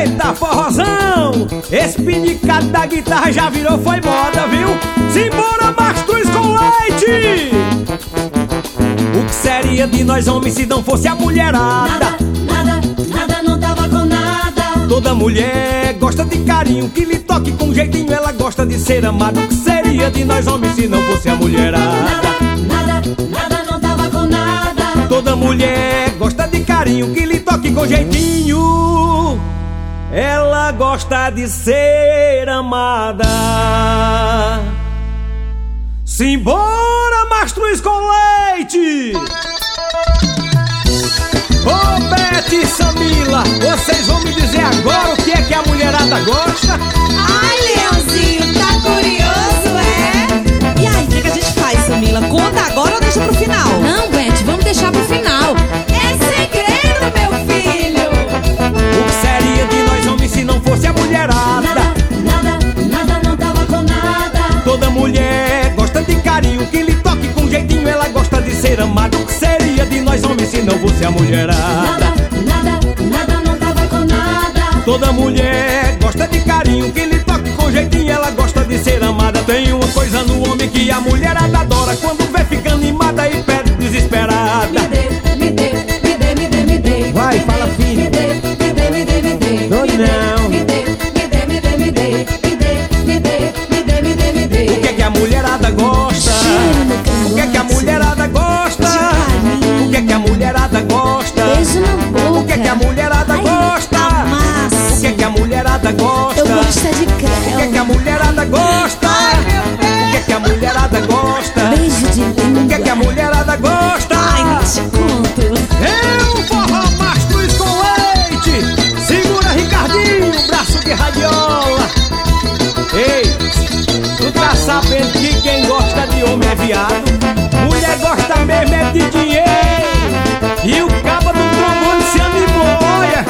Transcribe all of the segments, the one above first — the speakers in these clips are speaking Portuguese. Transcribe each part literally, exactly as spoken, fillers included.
Eita, forrozão! Esse pinicado da guitarra já virou, foi moda, viu? Simbora, mastruz com leite! O que seria de nós homens se não fosse a mulherada? Nada, nada, nada, não tava com nada. Toda mulher gosta de carinho, que lhe toque com jeitinho, ela gosta de ser amada. O que seria de nós homens se não fosse a mulherada? Nada, nada, nada, não tava com nada. Toda mulher gosta de carinho, que lhe toque com jeitinho, ela gosta de ser amada. Simbora, mastruz com leite! Ô, Bete e Samila, vocês vão me dizer agora o que é que a mulherada gosta? Ai, Leãozinho, tá curioso, é? E aí, o que, que a gente faz, Samila? Conta agora ou deixa pro final? Não, Bete, vamos deixar pro final. É segredo, meu filho. O que seria de nós homens se não fosse a mulherada? Nada, nada, nada, não tava com nada. Toda mulher gosta de carinho, que lhe toque com jeitinho, ela gosta de ser amada. O que seria de nós homens se não fosse a mulherada? Nada, nada, nada, não tava com nada. Toda mulher gosta de carinho, que lhe toque com jeitinho, ela gosta de ser amada. Tem uma coisa no homem que a mulherada adora, quando vê fica animada e pede desesperada. Me dê, me dê, me dê, me dê, me dê. Vai, fala, filho. Me dê, me dê, me dê, me dê. Não, não. Me dê, me dê, me dê, me dê. Me dê, me dê, me dê, me dê, me dê. O que é que a mulherada gosta? O que é que a mulherada gosta? O que é que a mulherada gosta? Beijo na boca. O que é que a mulherada gosta? O que é que a mulherada gosta? Eu gosto é de O que é creme. que a mulherada gosta? O que é que a mulherada gosta? Beijo de língua. O que é que a mulherada gosta? Ai, não te conto. Eu, forró mastruz com leite. Segura, Ricardinho, braço de radiola. Ei, tu tá sabendo que quem gosta de homem é viado? Mulher gosta mesmo é de dinheiro. E o cabo do trombone se animou, olha.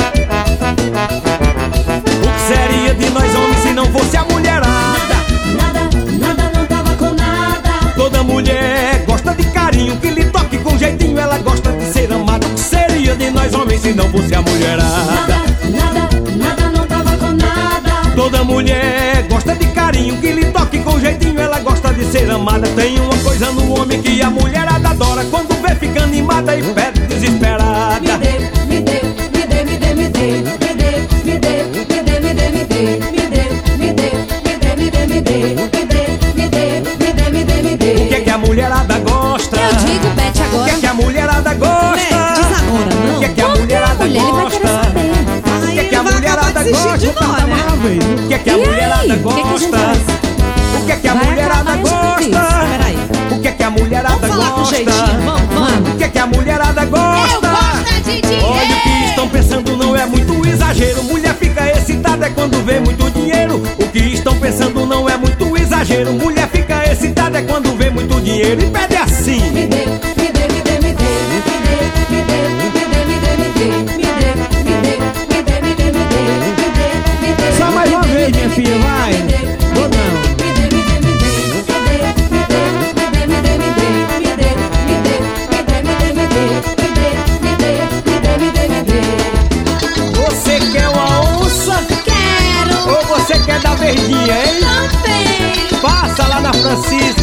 O que seria de nós homens se não fosse a mulherada? Nada, nada, não tava com nada. Toda mulher gosta de carinho, que lhe toque com jeitinho, ela gosta de ser amada. O que seria de nós homens se não fosse a mulherada? Nada, nada, não tava com nada. Toda mulher gosta de carinho, que lhe toque com jeitinho, ela gosta de ser amada. Tem uma coisa no homem que a mulherada adora, quando vê fica animada e pede desesperada. Me dê, me dê, me dê, me dê, me dê. Me dê, me dê, me dê, me dê, me dê. Me dê, me dê, me dê, me dê, me dê. Me dê, me dê, me dê, me dê, me dê. O que é que a mulherada gosta? Eu digo, Bete, O que agora. é que a mulherada gosta? Né, diz agora, não. O que é que a Como que é a mulherada mulher? Ele vai querer gosta? saber. O que é que a Ai, ele vai mulherada acabar desistindo de gosta? nós, né? O que é que a E aí? mulherada O que é que a gente gosta? faz? O que é que a Vai mulherada acabar, a gente diz. gosta? Peraí. O que é que a mulherada Vamos falar com gosta? jeitinho, vamos, vamos. O que é que a mulherada gosta? Eu gosto é de dinheiro. Olha, o que estão pensando não é muito exagero. Mulher fica excitada é quando vê muito dinheiro. O que estão pensando não é muito exagero. Mulher fica excitada é quando vê muito dinheiro. E pede assim. Me dê, me dê, me dê, me dê. Me dê, me dê, me dê, me dê, me dê. Me dê, me dê, me dê, me dê, me dê. Me dê, me dê. Só mais uma vez, minha filha, vai. Ou não? Me dê, me dê, me dê. Me dê, me dê, me dê, me dê. Me dê, me dê, me dê, me dê, me dê. Me dê, me dê, me dê, me dê, me dê. Você quer uma onça? Quero Ou você quer da verdinha, hein? também. Passa lá na Francisca